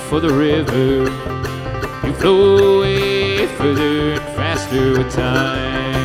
for the river. You flow away further and faster with time.